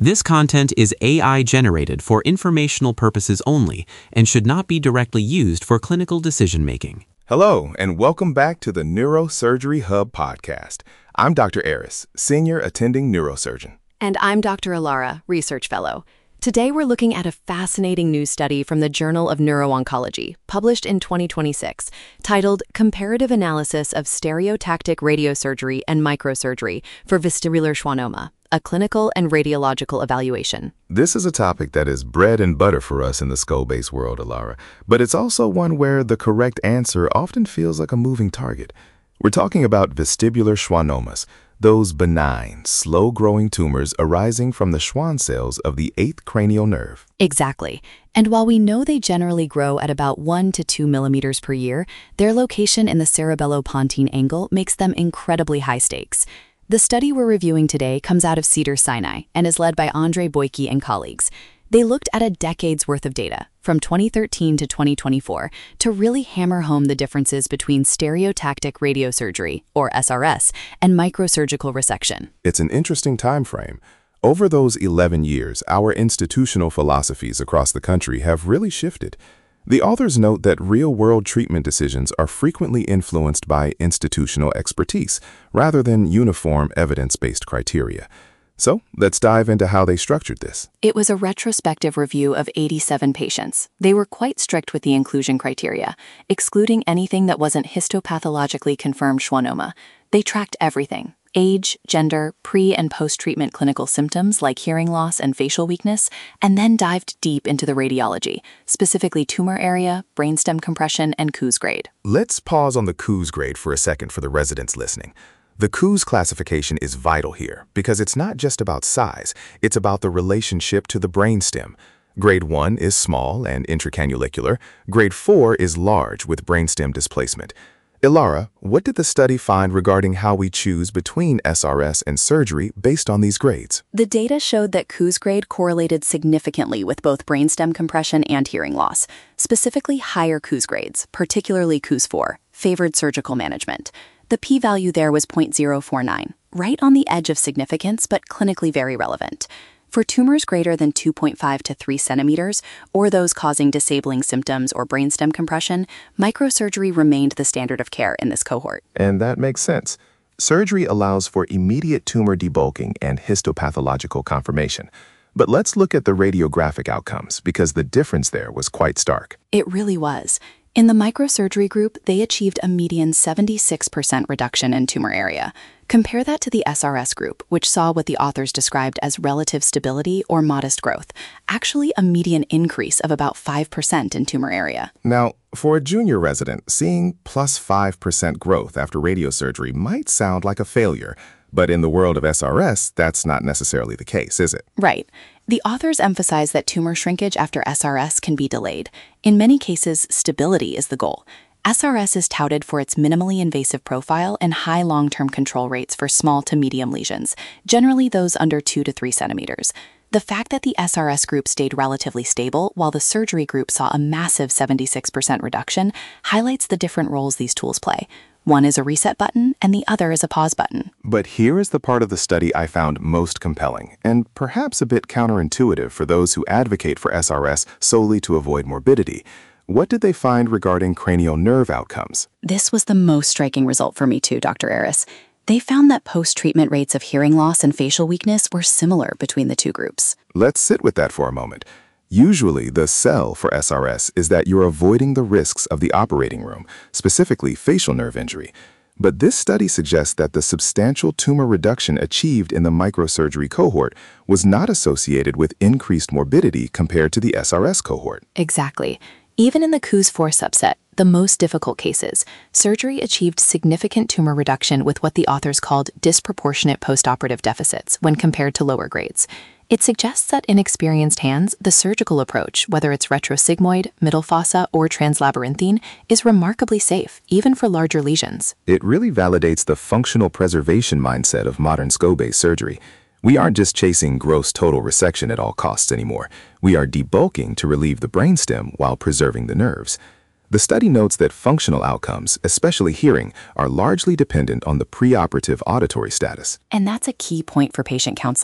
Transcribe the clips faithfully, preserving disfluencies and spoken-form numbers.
This content is A I generated for informational purposes only and should not be directly used for clinical decision-making. Hello, and welcome back to the Neurosurgery Hub podcast. I'm Doctor Aris, Senior Attending Neurosurgeon. And I'm Doctor Alara, Research Fellow. Today we're looking at a fascinating new study from the Journal of Neuro-Oncology, published in twenty twenty-six, titled Comparative Analysis of Stereotactic Radiosurgery and Microsurgery for Vestibular Schwannoma, a Clinical and Radiological Evaluation. This is a topic that is bread and butter for us in the skull-based world, Alara, but it's also one where the correct answer often feels like a moving target. We're talking about vestibular schwannomas, those benign, slow-growing tumors arising from the Schwann cells of the eighth cranial nerve. Exactly. And while we know they generally grow at about one to two millimeters per year, their location in the cerebellopontine angle makes them incredibly high stakes. The study we're reviewing today comes out of Cedars-Sinai and is led by Andre Boyke and colleagues. They looked at a decade's worth of data, from twenty thirteen to twenty twenty-four, to really hammer home the differences between stereotactic radiosurgery, or S R S, and microsurgical resection. It's an interesting time frame. Over those eleven years, our institutional philosophies across the country have really shifted. The authors note that real-world treatment decisions are frequently influenced by institutional expertise, rather than uniform evidence-based criteria. So, let's dive into how they structured this. It was a retrospective review of eighty-seven patients. They were quite strict with the inclusion criteria, excluding anything that wasn't histopathologically confirmed schwannoma. They tracked everything: age, gender, pre- and post-treatment clinical symptoms like hearing loss and facial weakness, and then dived deep into the radiology, specifically tumor area, brainstem compression, and Coues grade. Let's pause on the Coues grade for a second for the residents listening. The Coues classification is vital here because it's not just about size, it's about the relationship to the brainstem. Grade one is small and intracanalicular. Grade four is large with brainstem displacement. Ilara, what did the study find regarding how we choose between S R S and surgery based on these grades? The data showed that Coues grade correlated significantly with both brainstem compression and hearing loss. Specifically, higher Coues grades, particularly Coues four, favored surgical management. The p-value there was zero point zero four nine, right on the edge of significance, but clinically very relevant. For tumors greater than two point five to three centimeters, or those causing disabling symptoms or brainstem compression, microsurgery remained the standard of care in this cohort. And that makes sense. Surgery allows for immediate tumor debulking and histopathological confirmation. But let's look at the radiographic outcomes, because the difference there was quite stark. It really was. In the microsurgery group, they achieved a median seventy-six percent reduction in tumor area. Compare that to the S R S group, which saw what the authors described as relative stability or modest growth, actually a median increase of about five percent in tumor area. Now, for a junior resident, seeing plus five percent growth after radiosurgery might sound like a failure. But in the world of S R S, that's not necessarily the case, is it? Right. The authors emphasize that tumor shrinkage after S R S can be delayed. In many cases, stability is the goal. S R S is touted for its minimally invasive profile and high long-term control rates for small to medium lesions, generally those under two to three centimeters. The fact that the S R S group stayed relatively stable while the surgery group saw a massive seventy-six percent reduction highlights the different roles these tools play. One is a reset button, and the other is a pause button. But here is the part of the study I found most compelling, and perhaps a bit counterintuitive for those who advocate for S R S solely to avoid morbidity. What did they find regarding cranial nerve outcomes? This was the most striking result for me too, Doctor Aris. They found that post-treatment rates of hearing loss and facial weakness were similar between the two groups. Let's sit with that for a moment. Usually, the sell for S R S is that you're avoiding the risks of the operating room, specifically facial nerve injury. But this study suggests that the substantial tumor reduction achieved in the microsurgery cohort was not associated with increased morbidity compared to the S R S cohort. Exactly. Even in the Coues four subset, the most difficult cases, surgery achieved significant tumor reduction with what the authors called disproportionate postoperative deficits when compared to lower grades. It suggests that in experienced hands, the surgical approach, whether it's retrosigmoid, middle fossa, or translabyrinthine, is remarkably safe, even for larger lesions. It really validates the functional preservation mindset of modern skull-based surgery. We aren't just chasing gross total resection at all costs anymore. We are debulking to relieve the brainstem while preserving the nerves. The study notes that functional outcomes, especially hearing, are largely dependent on the preoperative auditory status. And that's a key point for patient counseling.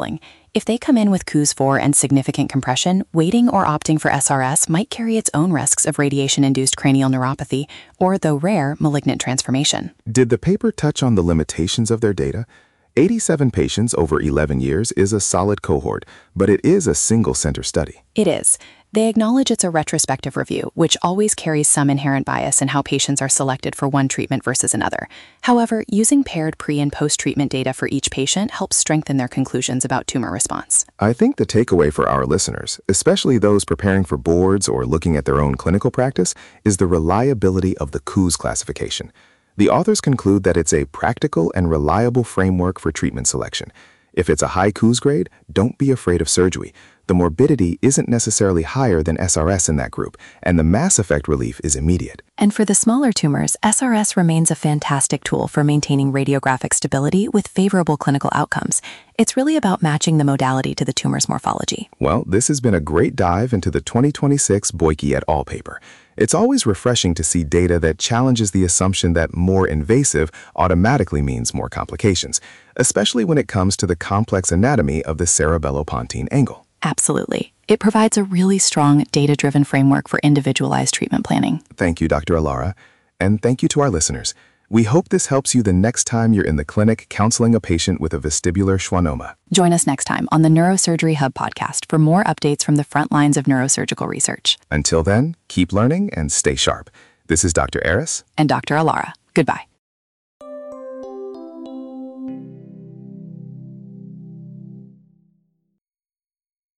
If they come in with C O O S four and significant compression, waiting or opting for S R S might carry its own risks of radiation-induced cranial neuropathy or, though rare, malignant transformation. Did the paper touch on the limitations of their data? eighty-seven patients over eleven years is a solid cohort, but it is a single-center study. It is. They acknowledge it's a retrospective review, which always carries some inherent bias in how patients are selected for one treatment versus another. However, using paired pre- and post-treatment data for each patient helps strengthen their conclusions about tumor response. I think the takeaway for our listeners, especially those preparing for boards or looking at their own clinical practice, is the reliability of the C O O S classification. The authors conclude that it's a practical and reliable framework for treatment selection. If it's a high C O O S grade, don't be afraid of surgery. The morbidity isn't necessarily higher than S R S in that group, and the mass effect relief is immediate. And for the smaller tumors, S R S remains a fantastic tool for maintaining radiographic stability with favorable clinical outcomes. It's really about matching the modality to the tumor's morphology. Well, this has been a great dive into the twenty twenty-six Boyke et al. Paper. It's always refreshing to see data that challenges the assumption that more invasive automatically means more complications, especially when it comes to the complex anatomy of the cerebellopontine angle. Absolutely. It provides a really strong, data-driven framework for individualized treatment planning. Thank you, Doctor Alara, and thank you to our listeners. We hope this helps you the next time you're in the clinic counseling a patient with a vestibular schwannoma. Join us next time on the Neurosurgery Hub podcast for more updates from the front lines of neurosurgical research. Until then, keep learning and stay sharp. This is Doctor Aris and Doctor Alara. Goodbye.